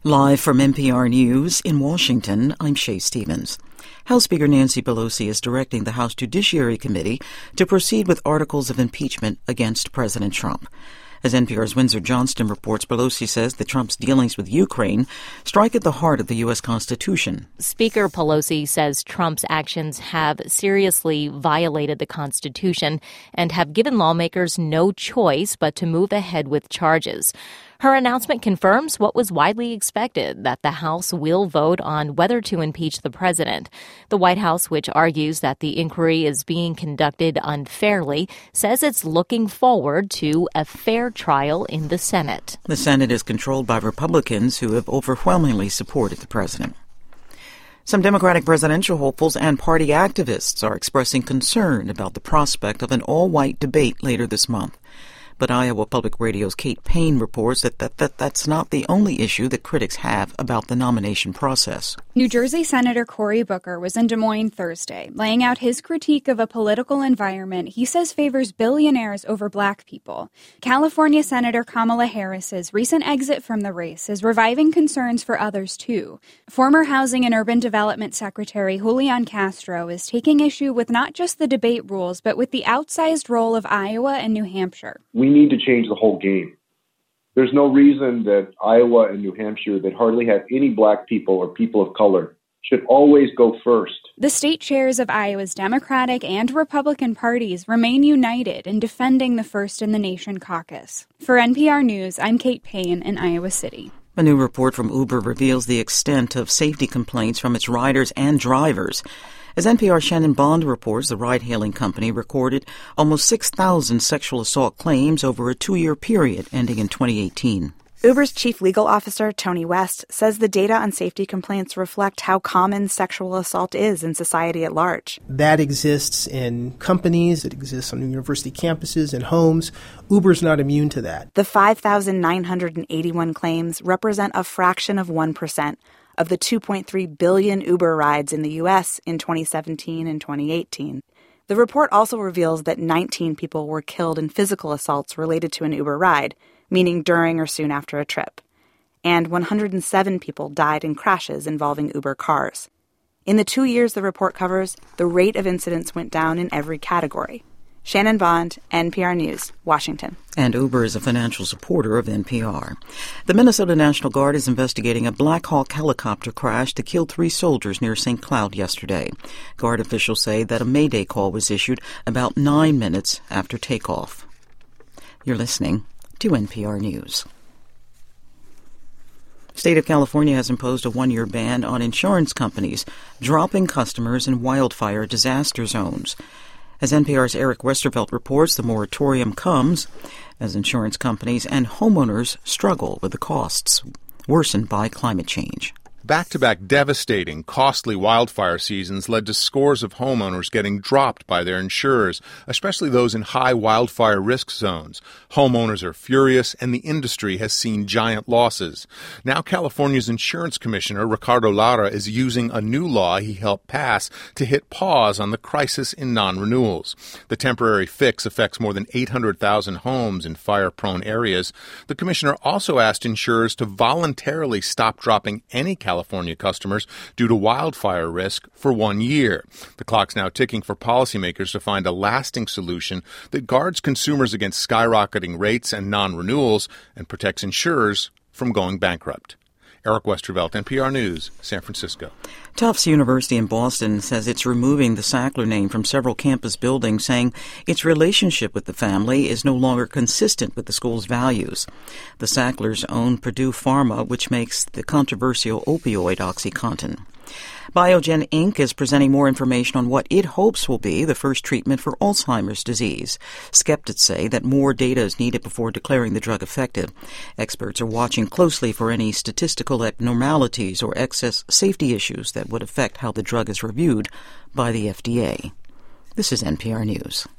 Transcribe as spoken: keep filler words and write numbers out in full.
Live from N P R News in Washington, I'm Shay Stevens. House Speaker Nancy Pelosi is directing the House Judiciary Committee to proceed with articles of impeachment against President Trump. As N P R's Windsor Johnston reports, Pelosi says that Trump's dealings with Ukraine strike at the heart of the U S. Constitution. Speaker Pelosi says Trump's actions have seriously violated the Constitution and have given lawmakers no choice but to move ahead with charges. Her announcement confirms what was widely expected, that the House will vote on whether to impeach the president. The White House, which argues that the inquiry is being conducted unfairly, says it's looking forward to a fair trial in the Senate. The Senate is controlled by Republicans who have overwhelmingly supported the president. Some Democratic presidential hopefuls and party activists are expressing concern about the prospect of an all-white debate later this month. But Iowa Public Radio's Kate Payne reports that, that, that that's not the only issue that critics have about the nomination process. New Jersey Senator Cory Booker was in Des Moines Thursday, laying out his critique of a political environment he says favors billionaires over black people. California Senator Kamala Harris's recent exit from the race is reviving concerns for others, too. Former Housing and Urban Development Secretary Julian Castro is taking issue with not just the debate rules, but with the outsized role of Iowa and New Hampshire. We need to change the whole game. There's no reason that Iowa and New Hampshire, that hardly have any black people or people of color, should always go first. The state chairs of Iowa's Democratic and Republican parties remain united in defending the First in the Nation caucus. For N P R News, I'm Kate Payne in Iowa City. A new report from Uber reveals the extent of safety complaints from its riders and drivers. As N P R's Shannon Bond reports, the ride-hailing company recorded almost six thousand sexual assault claims over a two-year period ending in twenty eighteen. Uber's chief legal officer, Tony West, says the data on safety complaints reflect how common sexual assault is in society at large. That exists in companies, it exists on university campuses and homes. Uber's not immune to that. The five thousand nine hundred eighty-one claims represent a fraction of one percent of the two point three billion Uber rides in the U S in twenty seventeen and twenty eighteen. The report also reveals that nineteen people were killed in physical assaults related to an Uber ride, meaning during or soon after a trip. And one hundred seven people died in crashes involving Uber cars. In the two years the report covers, the rate of incidents went down in every category. Shannon Bond, N P R News, Washington. And Uber is a financial supporter of N P R. The Minnesota National Guard is investigating a Black Hawk helicopter crash that killed three soldiers near Saint Cloud yesterday. Guard officials say that a Mayday call was issued about nine minutes after takeoff. You're listening to N P R News. The state of California has imposed a one-year ban on insurance companies dropping customers in wildfire disaster zones. As N P R's Eric Westervelt reports, the moratorium comes as insurance companies and homeowners struggle with the costs worsened by climate change. Back-to-back devastating, costly wildfire seasons led to scores of homeowners getting dropped by their insurers, especially those in high wildfire risk zones. Homeowners are furious, and the industry has seen giant losses. Now California's insurance commissioner, Ricardo Lara, is using a new law he helped pass to hit pause on the crisis in non-renewals. The temporary fix affects more than eight hundred thousand homes in fire-prone areas. The commissioner also asked insurers to voluntarily stop dropping any California customers due to wildfire risk for one year. The clock's now ticking for policymakers to find a lasting solution that guards consumers against skyrocketing rates and non-renewals and protects insurers from going bankrupt. Eric Westervelt, N P R News, San Francisco. Tufts University in Boston says it's removing the Sackler name from several campus buildings, saying its relationship with the family is no longer consistent with the school's values. The Sacklers own Purdue Pharma, which makes the controversial opioid OxyContin. Biogen Incorporated is presenting more information on what it hopes will be the first treatment for Alzheimer's disease. Skeptics say that more data is needed before declaring the drug effective. Experts are watching closely for any statistical abnormalities or excess safety issues that would affect how the drug is reviewed by the F D A. This is N P R News.